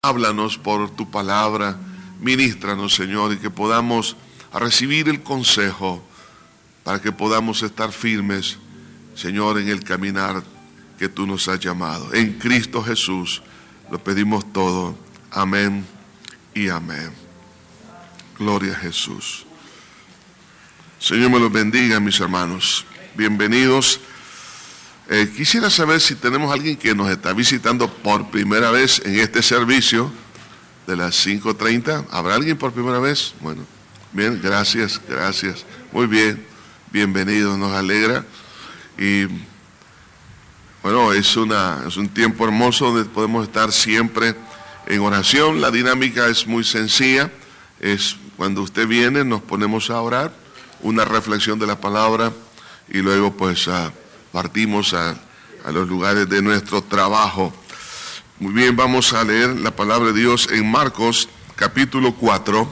Háblanos por tu palabra, ministranos, Señor, y que podamos recibir el consejo para que podamos estar firmes, Señor, en el caminar que tú nos has llamado. En Cristo Jesús lo pedimos todo. Amén y amén. Gloria a Jesús. Señor me los bendiga, mis hermanos. Bienvenidos. Quisiera saber si tenemos alguien que nos está visitando por primera vez en este servicio de las 5:30. ¿Habrá alguien por primera vez? Bueno, bien, gracias. Muy bien, bienvenidos, nos alegra. Y bueno, es un tiempo hermoso donde podemos estar siempre en oración. La dinámica es muy sencilla. Es cuando usted viene, nos ponemos a orar, una reflexión de la palabra y luego pues partimos a los lugares de nuestro trabajo. Muy bien, vamos a leer la palabra de Dios en Marcos capítulo 4.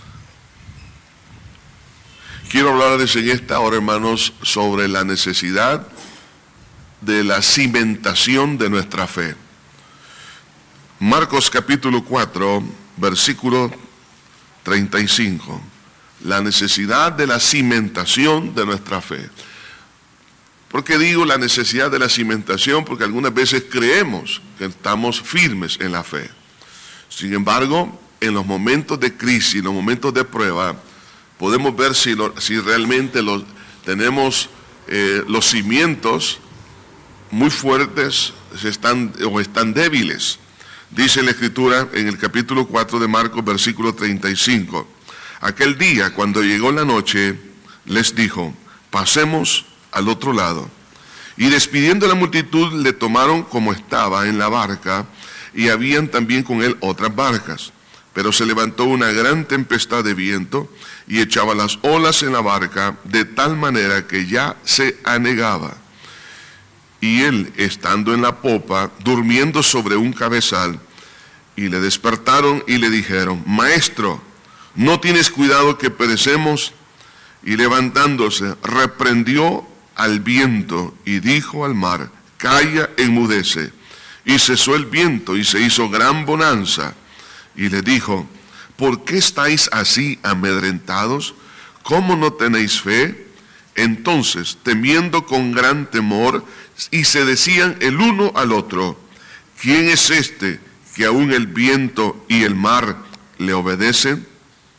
Quiero hablarles en esta hora, hermanos, sobre la necesidad de la cimentación de nuestra fe. Marcos capítulo 4, versículo 35. La necesidad de la cimentación de nuestra fe. ¿Por qué digo la necesidad de la cimentación? Porque algunas veces creemos que estamos firmes en la fe. Sin embargo, en los momentos de crisis, en los momentos de prueba, podemos ver si realmente tenemos los cimientos muy fuertes o están débiles. Dice la Escritura en el capítulo 4 de Marcos, versículo 35. Aquel día, cuando llegó la noche, les dijo: pasemos al otro lado. Y despidiendo a la multitud, le tomaron como estaba en la barca, y habían también con él otras barcas. Pero se levantó una gran tempestad de viento, y echaba las olas en la barca, de tal manera que ya se anegaba. Y él, estando en la popa, durmiendo sobre un cabezal, y le despertaron y le dijeron: Maestro, ¿no tienes cuidado que perecemos? Y levantándose, reprendió al viento y dijo al mar: calla, enmudece. Y cesó el viento y se hizo gran bonanza. Y le dijo: ¿por qué estáis así amedrentados? ¿Cómo no tenéis fe? Entonces, temiendo con gran temor, y se decían el uno al otro: ¿quién es este que aún el viento y el mar le obedecen?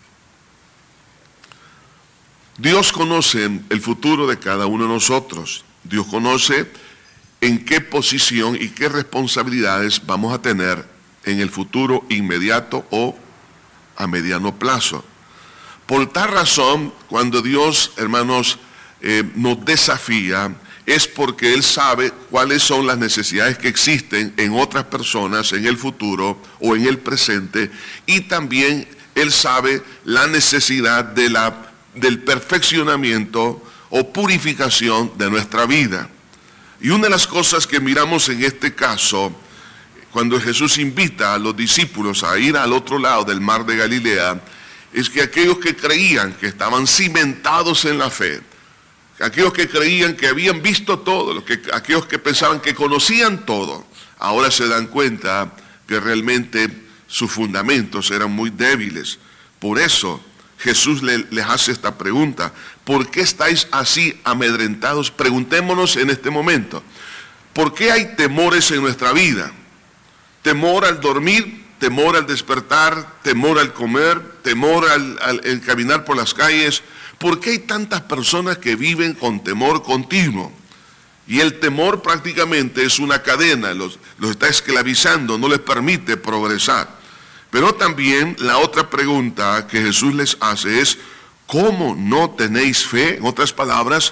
Dios conoce el futuro de cada uno de nosotros. Dios conoce en qué posición y qué responsabilidades vamos a tener en el futuro inmediato o a mediano plazo. Por tal razón, cuando Dios, hermanos, nos desafía, es porque Él sabe cuáles son las necesidades que existen en otras personas en el futuro o en el presente, y también Él sabe la necesidad del perfeccionamiento o purificación de nuestra vida. Y una de las cosas que miramos en este caso, cuando Jesús invita a los discípulos a ir al otro lado del mar de Galilea, es que aquellos que creían que estaban cimentados en la fe, aquellos que creían que habían visto todo, aquellos que pensaban que conocían todo, ahora se dan cuenta que realmente sus fundamentos eran muy débiles. Por eso Jesús les hace esta pregunta: ¿por qué estáis así amedrentados? Preguntémonos en este momento, ¿por qué hay temores en nuestra vida? Temor al dormir, temor al despertar, temor al comer, temor al caminar por las calles. ¿Por qué hay tantas personas que viven con temor continuo? Y el temor prácticamente es una cadena, los está esclavizando, no les permite progresar. Pero también la otra pregunta que Jesús les hace es: ¿cómo no tenéis fe? En otras palabras,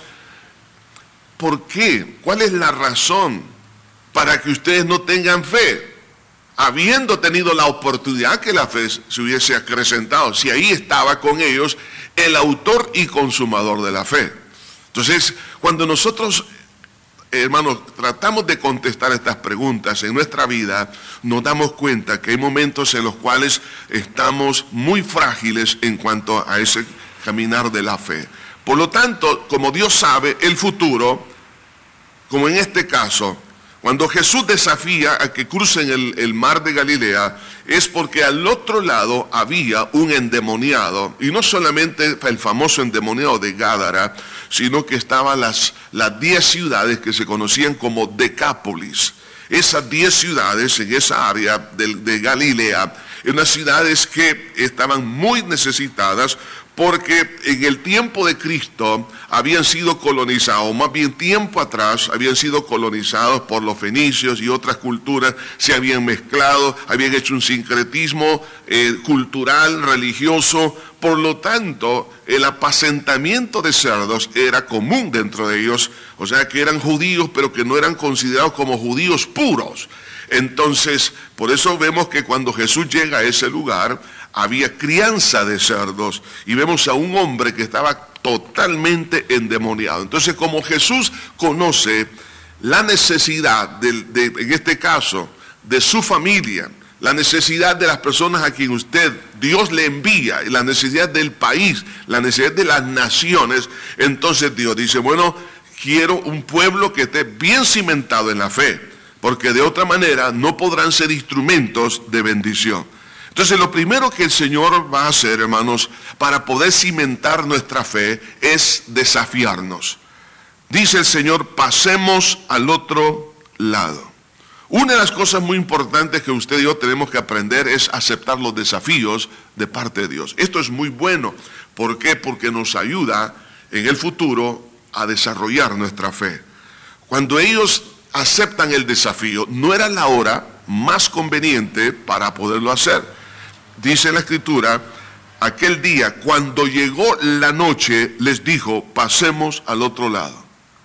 ¿por qué? ¿Cuál es la razón para que ustedes no tengan fe? Habiendo tenido la oportunidad que la fe se hubiese acrecentado, si ahí estaba con ellos el autor y consumador de la fe. Entonces, cuando nosotros, hermanos, tratamos de contestar estas preguntas en nuestra vida, nos damos cuenta que hay momentos en los cuales estamos muy frágiles en cuanto a ese caminar de la fe. Por lo tanto, como Dios sabe el futuro, como en este caso, Cuando Jesús desafía a que crucen el mar de Galilea, es porque al otro lado había un endemoniado, y no solamente el famoso endemoniado de Gádara, sino que estaban las 10 ciudades que se conocían como Decápolis. Esas 10 ciudades en esa área de Galilea, unas ciudades que estaban muy necesitadas, porque en el tiempo de Cristo habían sido colonizados, más bien tiempo atrás habían sido colonizados por los fenicios y otras culturas, se habían mezclado, habían hecho un sincretismo cultural, religioso. Por lo tanto, el apacentamiento de cerdos era común dentro de ellos, o sea que eran judíos, pero que no eran considerados como judíos puros. Entonces, por eso vemos que cuando Jesús llega a ese lugar, había crianza de cerdos, y vemos a un hombre que estaba totalmente endemoniado. Entonces, como Jesús conoce la necesidad, en este caso, de su familia, la necesidad de las personas a quien Dios le envía, la necesidad del país, la necesidad de las naciones, entonces Dios dice, bueno, quiero un pueblo que esté bien cimentado en la fe, porque de otra manera no podrán ser instrumentos de bendición. Entonces, lo primero que el Señor va a hacer, hermanos, para poder cimentar nuestra fe, es desafiarnos. Dice el Señor, pasemos al otro lado. Una de las cosas muy importantes que usted y yo tenemos que aprender es aceptar los desafíos de parte de Dios. Esto es muy bueno. ¿Por qué? Porque nos ayuda en el futuro a desarrollar nuestra fe. Cuando ellos aceptan el desafío, no era la hora más conveniente para poderlo hacer. Dice la Escritura, aquel día, cuando llegó la noche, les dijo, pasemos al otro lado.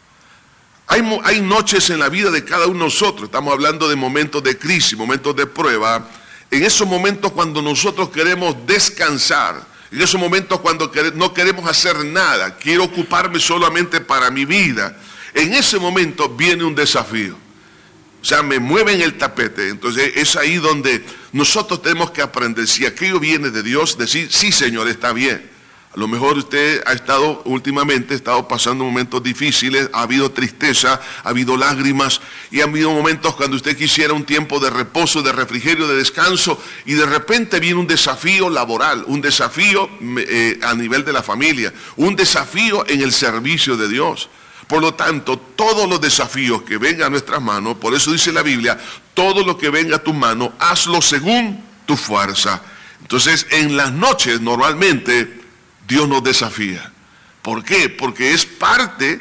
Hay noches en la vida de cada uno de nosotros, estamos hablando de momentos de crisis, momentos de prueba, en esos momentos cuando nosotros queremos descansar, en esos momentos cuando no queremos hacer nada, quiero ocuparme solamente para mi vida, en ese momento viene un desafío. O sea, me mueven el tapete. Entonces es ahí donde nosotros tenemos que aprender. Si aquello viene de Dios, decir, sí, Señor, está bien. A lo mejor usted últimamente ha estado pasando momentos difíciles, ha habido tristeza, ha habido lágrimas, y ha habido momentos cuando usted quisiera un tiempo de reposo, de refrigerio, de descanso, y de repente viene un desafío laboral, un desafío a nivel de la familia, un desafío en el servicio de Dios. Por lo tanto, todos los desafíos que vengan a nuestras manos, por eso dice la Biblia, todo lo que venga a tu mano, hazlo según tu fuerza. Entonces, en las noches normalmente Dios nos desafía. ¿Por qué? Porque es parte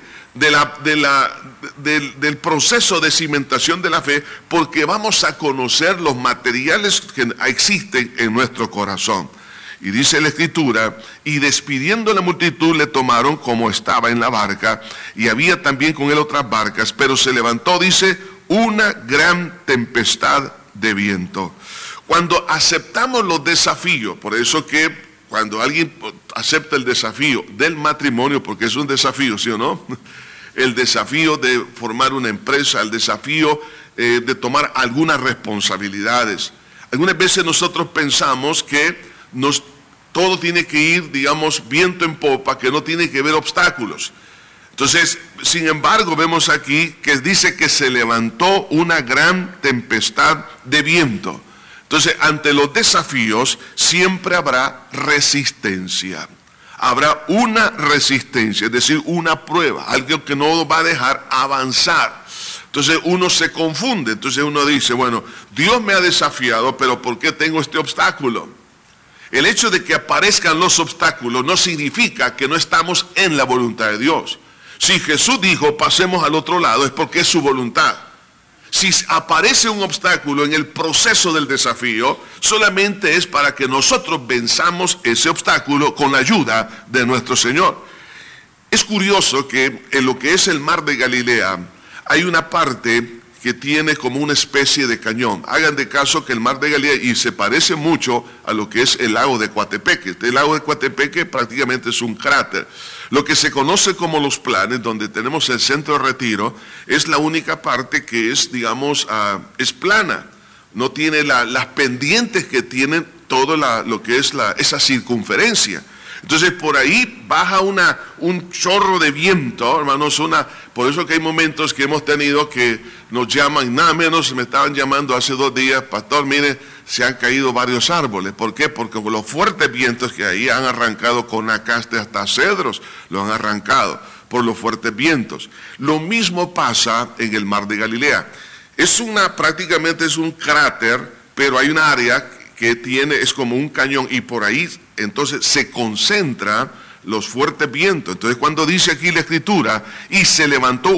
del proceso de cimentación de la fe, porque vamos a conocer los materiales que existen en nuestro corazón. Y dice la Escritura, y despidiendo la multitud le tomaron como estaba en la barca, y había también con él otras barcas, pero se levantó, dice, una gran tempestad de viento. Cuando aceptamos los desafíos, por eso que cuando alguien acepta el desafío del matrimonio, porque es un desafío, ¿sí o no? El desafío de formar una empresa, el desafío de tomar algunas responsabilidades. Algunas veces nosotros pensamos que todo tiene que ir, digamos, viento en popa, que no tiene que haber obstáculos. Entonces, sin embargo, vemos aquí que dice que se levantó una gran tempestad de viento. Entonces, ante los desafíos siempre habrá resistencia. Habrá una resistencia, es decir, una prueba, algo que no va a dejar avanzar. Entonces uno se confunde, entonces uno dice, bueno, Dios me ha desafiado, pero ¿por qué tengo este obstáculo? El hecho de que aparezcan los obstáculos no significa que no estamos en la voluntad de Dios. Si Jesús dijo, pasemos al otro lado, es porque es su voluntad. Si aparece un obstáculo en el proceso del desafío, solamente es para que nosotros venzamos ese obstáculo con la ayuda de nuestro Señor. Es curioso que en lo que es el mar de Galilea, hay una parte que tiene como una especie de cañón. Hagan de caso que el mar de Galilea, y se parece mucho a lo que es el lago de Coatepeque. El lago de Coatepeque prácticamente es un cráter. Lo que se conoce como los Planes, donde tenemos el centro de retiro, es la única parte que es, digamos, es plana. No tiene las pendientes que tienen todo lo que es esa circunferencia. Entonces por ahí baja un chorro de viento, hermanos, por eso que hay momentos que hemos tenido que nos llaman, nada menos me estaban llamando hace 2 días, pastor, mire, se han caído varios árboles. ¿Por qué? Porque con los fuertes vientos que ahí han arrancado con acaste hasta cedros, lo han arrancado por los fuertes vientos. Lo mismo pasa en el mar de Galilea. Prácticamente es un cráter, pero hay un área que es como un cañón y por ahí entonces se concentra los fuertes vientos. Entonces cuando dice aquí la escritura, y se levantó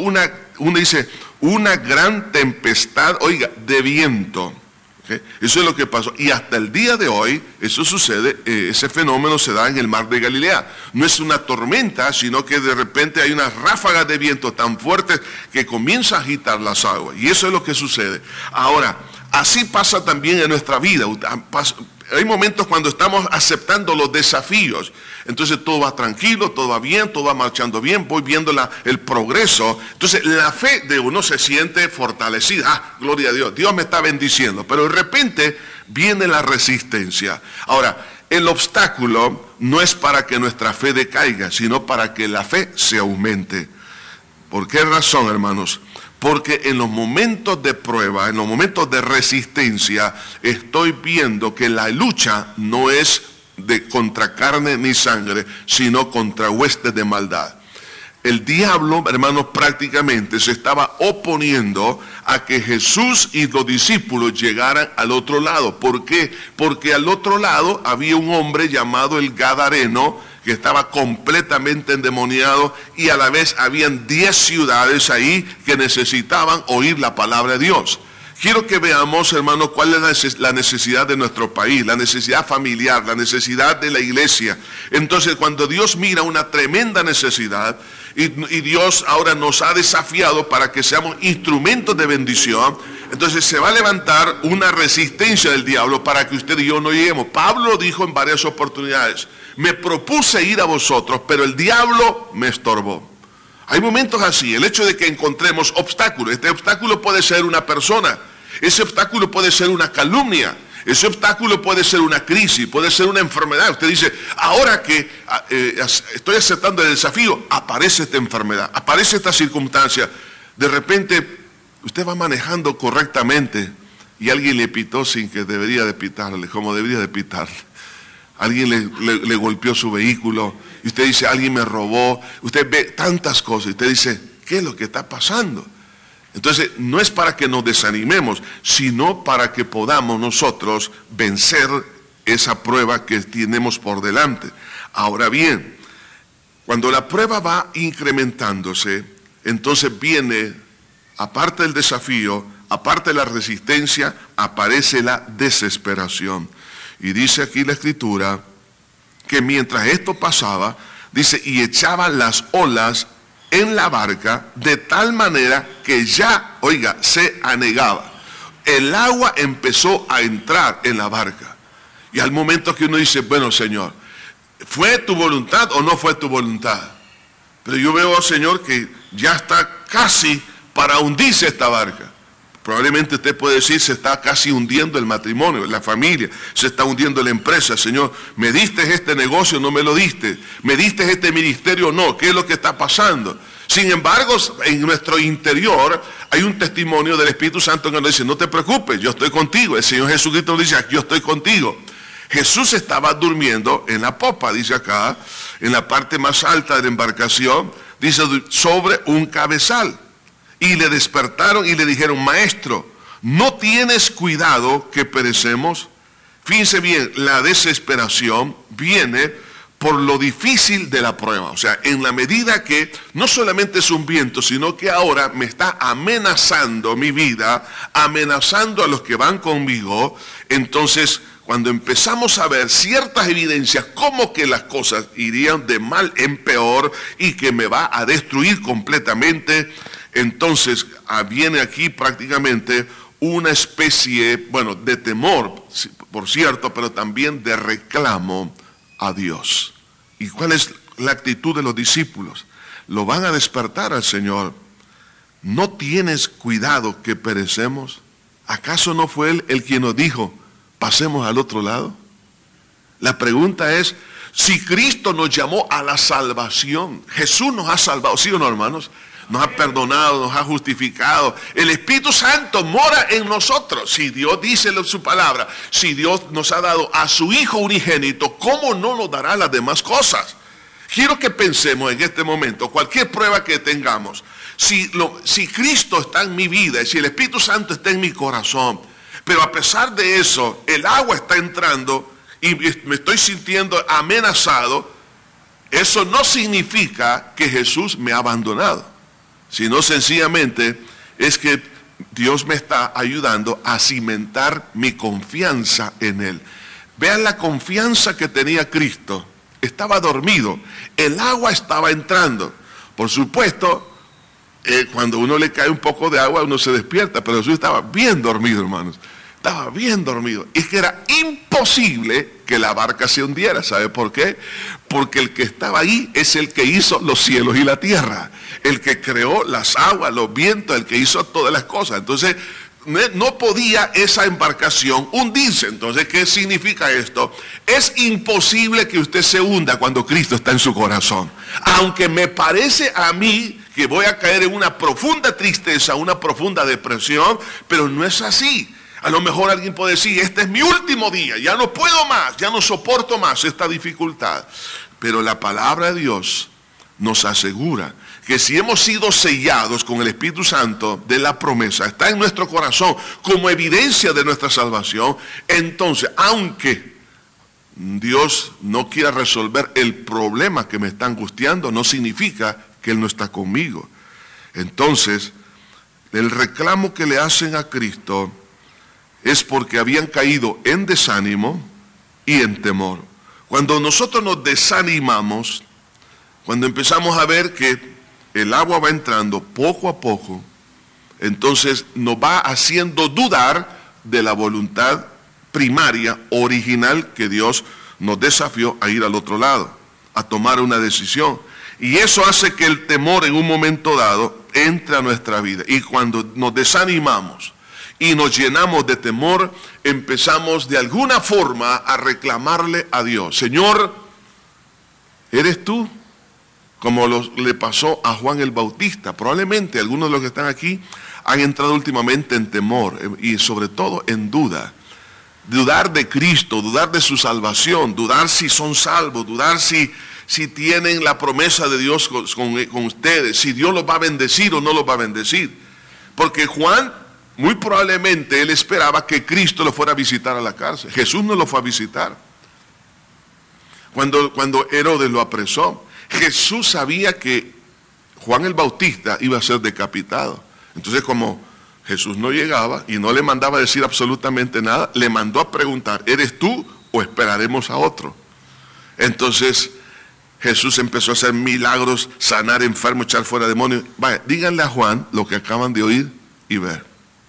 una gran tempestad, oiga, de viento. ¿Okay? Eso es lo que pasó. Y hasta el día de hoy, eso sucede, ese fenómeno se da en el mar de Galilea. No es una tormenta, sino que de repente hay unas ráfagas de viento tan fuertes que comienza a agitar las aguas. Y eso es lo que sucede. Ahora, así pasa también en nuestra vida. Hay momentos cuando estamos aceptando los desafíos. Entonces todo va tranquilo, todo va bien, todo va marchando bien, voy viendo el progreso. Entonces la fe de uno se siente fortalecida. Gloria a Dios, Dios me está bendiciendo. Pero de repente viene la resistencia. Ahora, el obstáculo no es para que nuestra fe decaiga, sino para que la fe se aumente. ¿Por qué razón, hermanos? Porque en los momentos de prueba, en los momentos de resistencia, estoy viendo que la lucha no es contra carne ni sangre, sino contra huestes de maldad. El diablo, hermanos, prácticamente se estaba oponiendo a que Jesús y los discípulos llegaran al otro lado. ¿Por qué? Porque al otro lado había un hombre llamado el Gadareno, que estaba completamente endemoniado, y a la vez habían 10 ciudades ahí que necesitaban oír la palabra de Dios. Quiero que veamos, hermanos, cuál es la necesidad de nuestro país, la necesidad familiar, la necesidad de la iglesia. Entonces, cuando Dios mira una tremenda necesidad, y Dios ahora nos ha desafiado para que seamos instrumentos de bendición, entonces se va a levantar una resistencia del diablo para que usted y yo no lleguemos. Pablo dijo en varias oportunidades, me propuse ir a vosotros, pero el diablo me estorbó. Hay momentos así, el hecho de que encontremos obstáculos. Este obstáculo puede ser una persona, ese obstáculo puede ser una calumnia, ese obstáculo puede ser una crisis, puede ser una enfermedad. Usted dice, ahora que estoy aceptando el desafío, aparece esta enfermedad, aparece esta circunstancia. De repente, usted va manejando correctamente y alguien le pitó sin que debería de pitarle, como debería de pitarle. Alguien le golpeó su vehículo, y usted dice, alguien me robó. Usted ve tantas cosas, y usted dice, ¿qué es lo que está pasando? Entonces, no es para que nos desanimemos, sino para que podamos nosotros vencer esa prueba que tenemos por delante. Ahora bien, cuando la prueba va incrementándose, entonces viene, aparte del desafío, aparte de la resistencia, aparece la desesperación. Y dice aquí la escritura que mientras esto pasaba, dice, y echaban las olas en la barca de tal manera que ya, oiga, se anegaba. El agua empezó a entrar en la barca. Y al momento que uno dice, bueno, Señor, ¿fue tu voluntad o no fue tu voluntad? Pero yo veo, Señor, que ya está casi para hundirse esta barca. Probablemente usted puede decir, se está casi hundiendo el matrimonio, la familia, se está hundiendo la empresa. Señor, ¿me diste este negocio o no me lo diste? ¿Me diste este ministerio o no? ¿Qué es lo que está pasando? Sin embargo, en nuestro interior hay un testimonio del Espíritu Santo que nos dice, no te preocupes, yo estoy contigo. El Señor Jesucristo nos dice, yo estoy contigo. Jesús estaba durmiendo en la popa, dice acá, en la parte más alta de la embarcación, dice, sobre un cabezal. Y le despertaron y le dijeron, maestro, ¿no tienes cuidado que perecemos? Fíjense bien, la desesperación viene por lo difícil de la prueba. O sea, en la medida que no solamente es un viento, sino que ahora me está amenazando mi vida, amenazando a los que van conmigo. Entonces, cuando empezamos a ver ciertas evidencias, como que las cosas irían de mal en peor y que me va a destruir completamente, entonces viene aquí prácticamente una especie, bueno, de temor, por cierto, pero también de reclamo a Dios. ¿Y cuál es la actitud de los discípulos? Lo van a despertar al Señor. ¿No tienes cuidado que perecemos? ¿Acaso no fue Él el quien nos dijo, pasemos al otro lado? La pregunta es, Si Cristo nos llamó a la salvación, Jesús nos ha salvado, ¿sí o no, hermanos? Nos ha perdonado, nos ha justificado. El Espíritu Santo mora en nosotros. Si Dios dice en su palabra, si Dios nos ha dado a su Hijo unigénito, ¿cómo no nos dará las demás cosas? Quiero que pensemos en este momento, cualquier prueba que tengamos, si Cristo está en mi vida y si el Espíritu Santo está en mi corazón, pero a pesar de eso, el agua está entrando y me estoy sintiendo amenazado, eso no significa que Jesús me ha abandonado, sino sencillamente es que Dios me está ayudando a cimentar mi confianza en Él. Vean la confianza que tenía Cristo. Estaba dormido, el agua estaba entrando. Por supuesto, cuando uno le cae un poco de agua, uno se despierta, pero Jesús estaba bien dormido, hermanos. Estaba bien dormido. Es que era imposible que la barca se hundiera. ¿Sabe por qué? Porque el que estaba ahí es el que hizo los cielos y la tierra. El que creó las aguas, los vientos, el que hizo todas las cosas. Entonces, no podía esa embarcación hundirse. Entonces, ¿qué significa esto? Es imposible que usted se hunda cuando Cristo está en su corazón. Aunque me parece a mí que voy a caer en una profunda tristeza, una profunda depresión, pero no es así. A lo mejor alguien puede decir, este es mi último día, ya no puedo más, ya no soporto más esta dificultad. Pero la palabra de Dios nos asegura que si hemos sido sellados con el Espíritu Santo de la promesa, está en nuestro corazón como evidencia de nuestra salvación, entonces, aunque Dios no quiera resolver el problema que me está angustiando, no significa que Él no está conmigo. Entonces, el reclamo que le hacen a Cristo es porque habían caído en desánimo y en temor. Cuando nosotros nos desanimamos, cuando empezamos a ver que el agua va entrando poco a poco, entonces nos va haciendo dudar de la voluntad primaria, original, que Dios nos desafió a ir al otro lado, a tomar una decisión. Y eso hace que el temor en un momento dado entre a nuestra vida. Y cuando nos desanimamos y nos llenamos de temor, empezamos de alguna forma a reclamarle a Dios. Señor, ¿eres tú? Como le pasó a Juan el Bautista. Probablemente algunos de los que están aquí han entrado últimamente en temor y sobre todo en duda. Dudar de Cristo, dudar de su salvación, dudar si son salvos, dudar si tienen la promesa de Dios con ustedes, si Dios los va a bendecir o no los va a bendecir. Porque Juan, muy probablemente él esperaba que Cristo lo fuera a visitar a la cárcel. Jesús no lo fue a visitar. Cuando Herodes lo apresó, Jesús sabía que Juan el Bautista iba a ser decapitado. Entonces, como Jesús no llegaba y no le mandaba a decir absolutamente nada, le mandó a preguntar, ¿eres tú o esperaremos a otro? Entonces Jesús empezó a hacer milagros, sanar enfermos, echar fuera demonios. Vaya, díganle a Juan lo que acaban de oír y ver.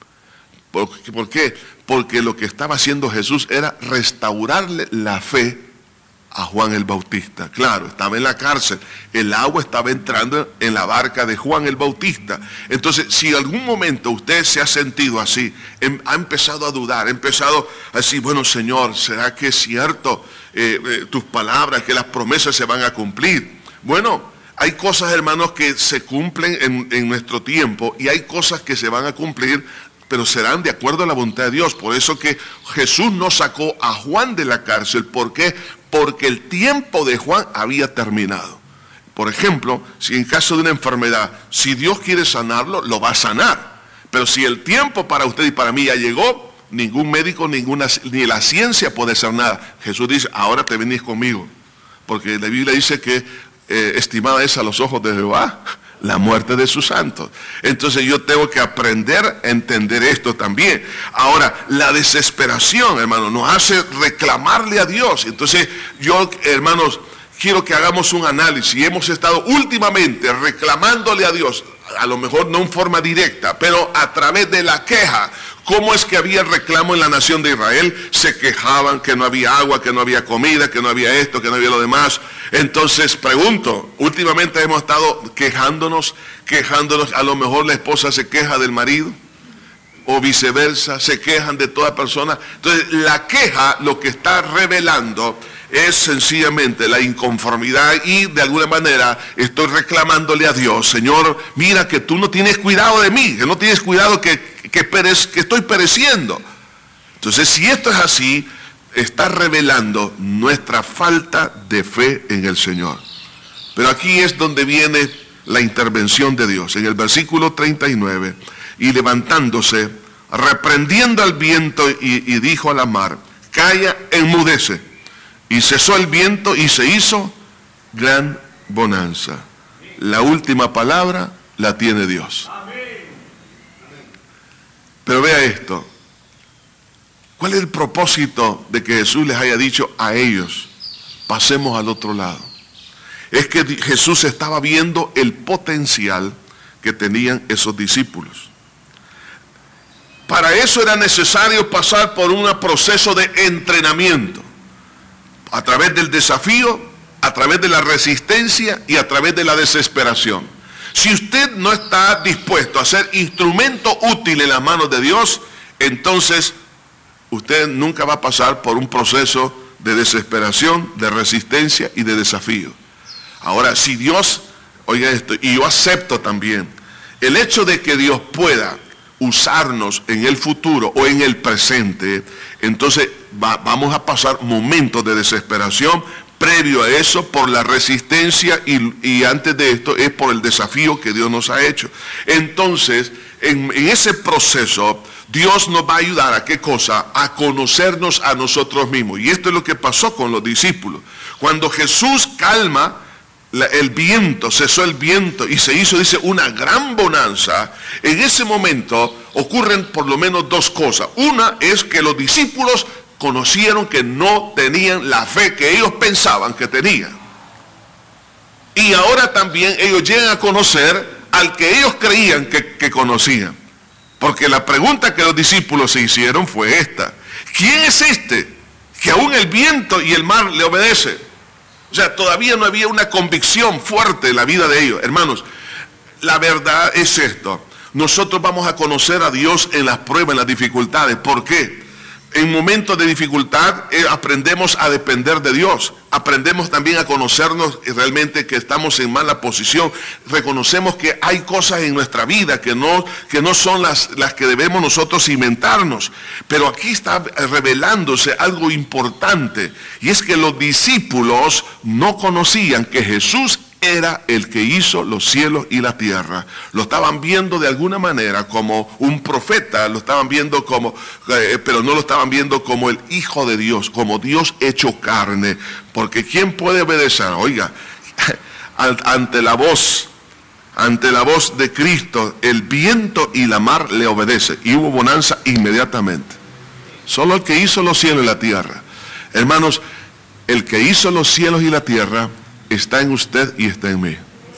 ¿Por qué? Porque lo que estaba haciendo Jesús era restaurarle la fe a Juan el Bautista. Claro, estaba en la cárcel, el agua estaba entrando en la barca de Juan el Bautista. Entonces, si en algún momento usted se ha sentido así, ha empezado a dudar, ha empezado a decir, bueno, Señor, ¿será que es cierto tus palabras, que las promesas se van a cumplir? Bueno, hay cosas, hermanos, que se cumplen en nuestro tiempo y hay cosas que se van a cumplir, pero serán de acuerdo a la voluntad de Dios. Por eso que Jesús no sacó a Juan de la cárcel. ¿Por qué? Porque el tiempo de Juan había terminado. Por ejemplo, si en caso de una enfermedad, si Dios quiere sanarlo, lo va a sanar. Pero si el tiempo para usted y para mí ya llegó, ningún médico, ni la ciencia puede hacer nada. Jesús dice, ahora te venís conmigo. Porque la Biblia dice que estimada es a los ojos de Jehová la muerte de sus santos. Entonces yo tengo que aprender a entender esto también. Ahora, la desesperación, hermano, nos hace reclamarle a Dios. Entonces yo, hermanos, quiero que hagamos un análisis. Hemos estado últimamente reclamándole a Dios, a lo mejor no en forma directa, pero a través de la queja. ¿Cómo es que había reclamo en la nación de Israel? Se quejaban que no había agua, que no había comida, que no había esto, que no había lo demás. Entonces pregunto, últimamente hemos estado quejándonos, a lo mejor la esposa se queja del marido, o viceversa, se quejan de toda persona. Entonces la queja lo que está revelando es sencillamente la inconformidad y de alguna manera estoy reclamándole a Dios, Señor, mira que tú no tienes cuidado de mí, que no tienes cuidado que estoy pereciendo. Entonces, si esto es así, está revelando nuestra falta de fe en el Señor. Pero aquí es donde viene la intervención de Dios. En el versículo 39, y levantándose, reprendiendo al viento y dijo a la mar, calla, enmudece. Y cesó el viento y se hizo gran bonanza. La última palabra la tiene Dios. Pero vea esto. ¿Cuál es el propósito de que Jesús les haya dicho a ellos, pasemos al otro lado? Es que Jesús estaba viendo el potencial que tenían esos discípulos. Para eso era necesario pasar por un proceso de entrenamiento, a través del desafío, a través de la resistencia y a través de la desesperación. Si usted no está dispuesto a ser instrumento útil en las manos de Dios, entonces usted nunca va a pasar por un proceso de desesperación, de resistencia y de desafío. Ahora, si Dios, oiga esto, y yo acepto también, el hecho de que Dios pueda usarnos en el futuro o en el presente, entonces vamos a pasar momentos de desesperación. Previo a eso, por la resistencia y antes de esto es por el desafío que Dios nos ha hecho. Entonces, en ese proceso, Dios nos va a ayudar a ¿qué cosa? A conocernos a nosotros mismos. Y esto es lo que pasó con los discípulos. Cuando Jesús calma el viento, cesó el viento y se hizo, dice, una gran bonanza, en ese momento ocurren por lo menos dos cosas. Una es que los discípulos conocieron que no tenían la fe que ellos pensaban que tenían. Y ahora también ellos llegan a conocer al que ellos creían que conocían. Porque la pregunta que los discípulos se hicieron fue esta: ¿quién es este que aún el viento y el mar le obedece? O sea, todavía no había una convicción fuerte en la vida de ellos. Hermanos, la verdad es esto: nosotros vamos a conocer a Dios en las pruebas, en las dificultades. ¿Por qué? En momentos de dificultad aprendemos a depender de Dios. Aprendemos también a conocernos realmente que estamos en mala posición. Reconocemos que hay cosas en nuestra vida que no son las que debemos nosotros inventarnos. Pero aquí está revelándose algo importante. Y es que los discípulos no conocían que Jesús era el que hizo los cielos y la tierra. Lo estaban viendo de alguna manera como un profeta, lo estaban viendo como, pero no lo estaban viendo como el Hijo de Dios, como Dios hecho carne. Porque ¿quién puede obedecer? Oiga, ante la voz de Cristo, el viento y la mar le obedecen. Y hubo bonanza inmediatamente. Solo el que hizo los cielos y la tierra. Hermanos, el que hizo los cielos y la tierra está en usted y está en mí.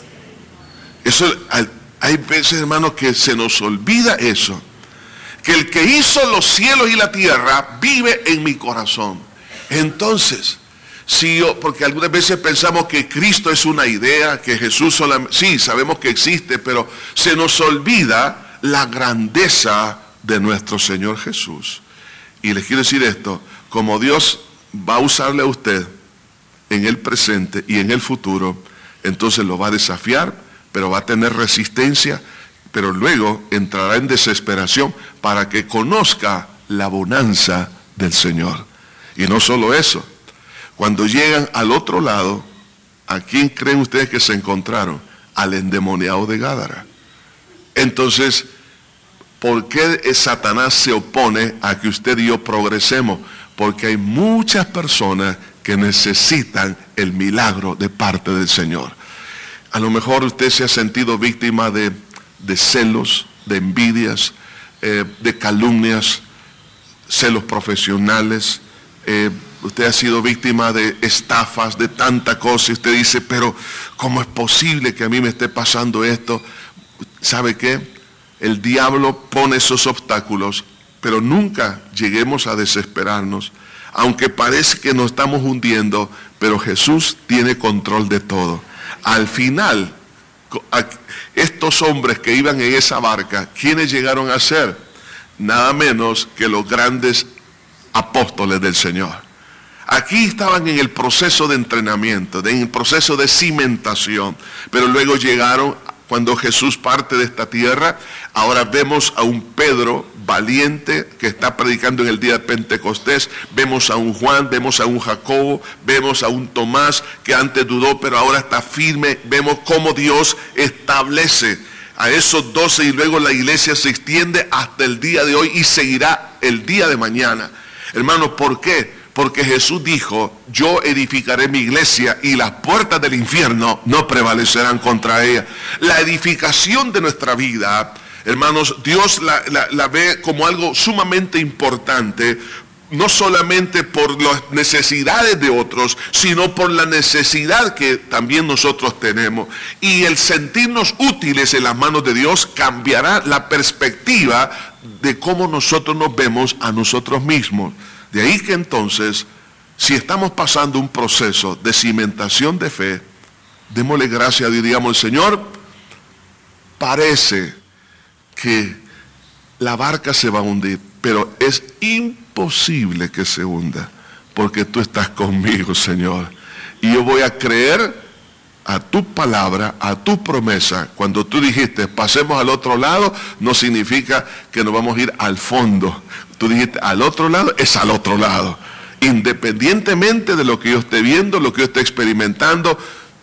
Eso, hay veces, hermanos, que se nos olvida eso. Que el que hizo los cielos y la tierra vive en mi corazón. Entonces, porque algunas veces pensamos que Cristo es una idea, que Jesús solamente, sí, sabemos que existe, pero se nos olvida la grandeza de nuestro Señor Jesús. Y les quiero decir esto: como Dios va a usarle a usted en el presente y en el futuro, entonces lo va a desafiar, pero va a tener resistencia, pero luego entrará en desesperación para que conozca la bonanza del Señor. Y no solo eso, cuando llegan al otro lado, ¿a quién creen ustedes que se encontraron? Al endemoniado de Gádara. Entonces, ¿por qué Satanás se opone a que usted y yo progresemos? Porque hay muchas personas que necesitan el milagro de parte del Señor. A lo mejor usted se ha sentido víctima de celos, de envidias, de calumnias, celos profesionales. Usted ha sido víctima de estafas, de tanta cosa. Y usted dice, pero ¿cómo es posible que a mí me esté pasando esto? ¿Sabe qué? El diablo pone esos obstáculos, pero nunca lleguemos a desesperarnos. Aunque parece que nos estamos hundiendo, pero Jesús tiene control de todo. Al final, estos hombres que iban en esa barca, ¿quiénes llegaron a ser? Nada menos que los grandes apóstoles del Señor. Aquí estaban en el proceso de entrenamiento, en el proceso de cimentación, pero luego llegaron, cuando Jesús parte de esta tierra, ahora vemos a un Pedro valiente que está predicando en el día de Pentecostés, vemos a un Juan, vemos a un Jacobo, vemos a un Tomás que antes dudó pero ahora está firme. Vemos cómo Dios establece a esos 12 y luego la iglesia se extiende hasta el día de hoy y seguirá el día de mañana. Hermanos, ¿por qué? Porque Jesús dijo, yo edificaré mi iglesia y las puertas del infierno no prevalecerán contra ella. La edificación de nuestra vida, hermanos, Dios la ve como algo sumamente importante, no solamente por las necesidades de otros, sino por la necesidad que también nosotros tenemos. Y el sentirnos útiles en las manos de Dios cambiará la perspectiva de cómo nosotros nos vemos a nosotros mismos. De ahí que entonces, si estamos pasando un proceso de cimentación de fe, démosle gracias a Dios, digamos, Señor, parece que la barca se va a hundir, pero es imposible que se hunda, porque tú estás conmigo, Señor. Y yo voy a creer a tu palabra, a tu promesa. Cuando tú dijiste, pasemos al otro lado, no significa que nos vamos a ir al fondo. Tú dijiste, al otro lado, es al otro lado. Independientemente de lo que yo esté viendo, lo que yo esté experimentando,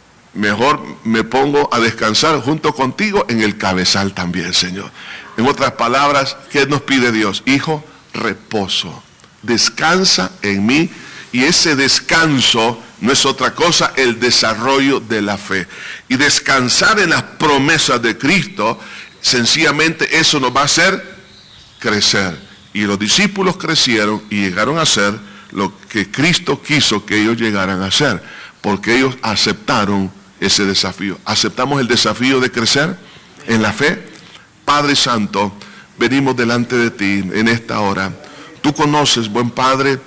mejor me pongo a descansar junto contigo en el cabezal también, Señor. En otras palabras, ¿qué nos pide Dios? Hijo, reposo. Descansa en mí. Y ese descanso no es otra cosa, el desarrollo de la fe. Y descansar en las promesas de Cristo, sencillamente eso nos va a hacer crecer. Y los discípulos crecieron y llegaron a ser lo que Cristo quiso que ellos llegaran a ser, porque ellos aceptaron ese desafío. ¿Aceptamos el desafío de crecer en la fe? Padre Santo, venimos delante de ti en esta hora. Tú conoces, buen Padre,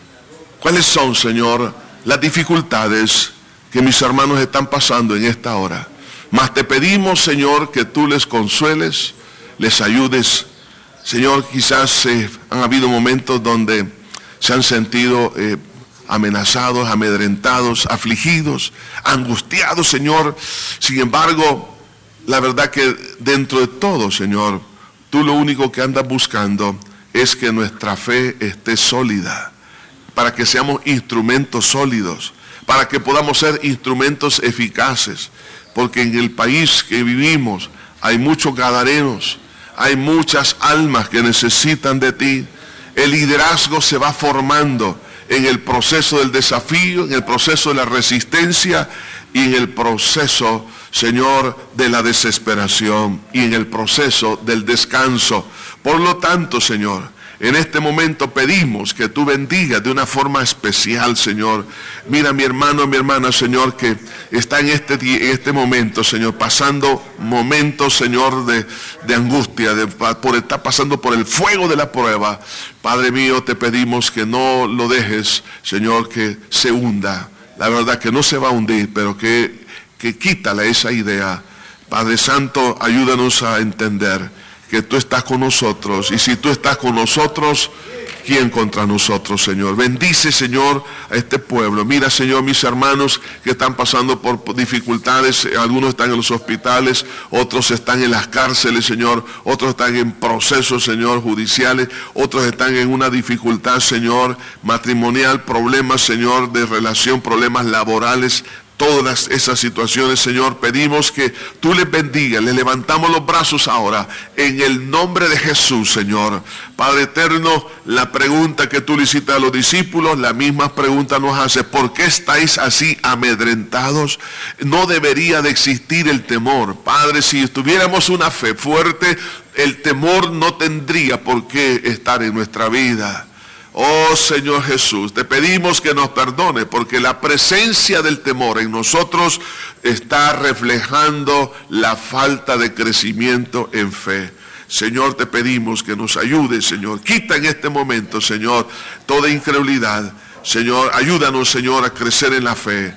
cuáles son, Señor, las dificultades que mis hermanos están pasando en esta hora. Mas te pedimos, Señor, que tú les consueles, les ayudes. Señor, quizás han habido momentos donde se han sentido amenazados, amedrentados, afligidos, angustiados, Señor. Sin embargo, la verdad que dentro de todo, Señor, tú lo único que andas buscando es que nuestra fe esté sólida, para que seamos instrumentos sólidos, para que podamos ser instrumentos eficaces, porque en el país que vivimos hay muchos gadarenos, hay muchas almas que necesitan de ti. El liderazgo se va formando en el proceso del desafío, en el proceso de la resistencia y en el proceso, Señor, de la desesperación y en el proceso del descanso. Por lo tanto, Señor, en este momento pedimos que tú bendigas de una forma especial, Señor. Mira mi hermano, mi hermana, Señor, que está en este momento, Señor, pasando momentos, Señor, de angustia, está pasando por el fuego de la prueba. Padre mío, te pedimos que no lo dejes, Señor, que se hunda. La verdad que no se va a hundir, pero que quítale esa idea. Padre Santo, ayúdanos a entender que tú estás con nosotros, y si tú estás con nosotros, ¿quién contra nosotros, Señor? Bendice, Señor, a este pueblo. Mira, Señor, mis hermanos que están pasando por dificultades, algunos están en los hospitales, otros están en las cárceles, Señor, otros están en procesos, Señor, judiciales, otros están en una dificultad, Señor, matrimonial, problemas, Señor, de relación, problemas laborales. Todas esas situaciones, Señor, pedimos que tú les bendigas. Les levantamos los brazos ahora en el nombre de Jesús, Señor. Padre eterno, la pregunta que tú le hiciste a los discípulos, la misma pregunta nos hace: ¿por qué estáis así amedrentados? No debería de existir el temor. Padre, si tuviéramos una fe fuerte, el temor no tendría por qué estar en nuestra vida. Oh Señor Jesús, te pedimos que nos perdone, porque la presencia del temor en nosotros está reflejando la falta de crecimiento en fe. Señor, te pedimos que nos ayudes, Señor. Quita en este momento, Señor, toda incredulidad. Señor, ayúdanos, Señor, a crecer en la fe,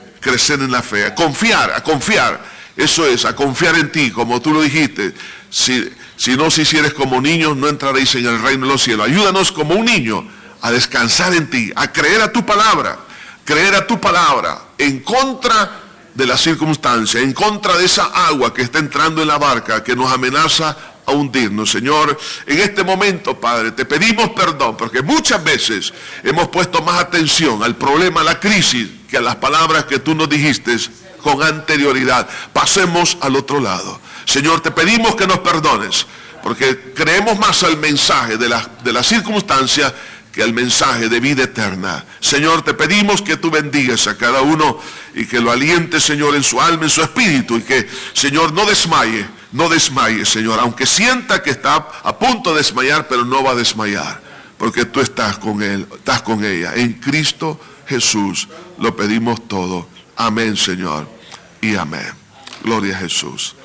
a confiar. Eso es, a confiar en ti, como tú lo dijiste. Si no os hicieres como niños, no entraréis en el reino de los cielos. Ayúdanos como un niño a descansar en ti, a creer a tu palabra, creer a tu palabra en contra de la circunstancia, en contra de esa agua que está entrando en la barca, que nos amenaza a hundirnos. Señor, en este momento, Padre, te pedimos perdón, porque muchas veces hemos puesto más atención al problema, a la crisis, que a las palabras que tú nos dijiste con anterioridad. Pasemos al otro lado. Señor, te pedimos que nos perdones, porque creemos más al mensaje de la circunstancia que al mensaje de vida eterna. Señor, te pedimos que tú bendigas a cada uno y que lo alientes, Señor, en su alma, en su espíritu, y que, Señor, no desmaye, Señor, aunque sienta que está a punto de desmayar, pero no va a desmayar, porque tú estás con él, estás con ella. En Cristo Jesús lo pedimos todo. Amén, Señor, y amén. Gloria a Jesús.